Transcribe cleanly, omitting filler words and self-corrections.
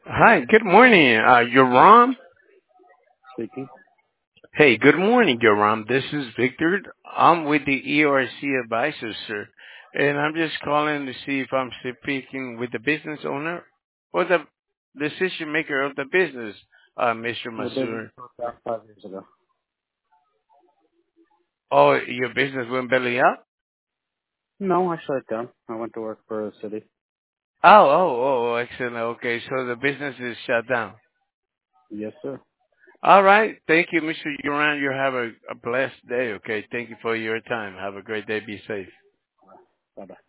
Hi, good morning, Yoram. Speaking. Hey, good morning, Yoram. This is Victor. I'm with the ERC Advisors, sir, and I'm just calling to see if I'm speaking with the business owner or the decision maker of the business, Mr. The business Masur. closed down 5 years ago. Oh, your business went belly up? No, I shut it down. I went to work for a city. Excellent. Okay, so the business is shut down. Yes, sir. All right. Thank you, Mr. Yoram. You have a blessed day. Okay. Thank you for your time. Have a great day. Be safe. Bye bye.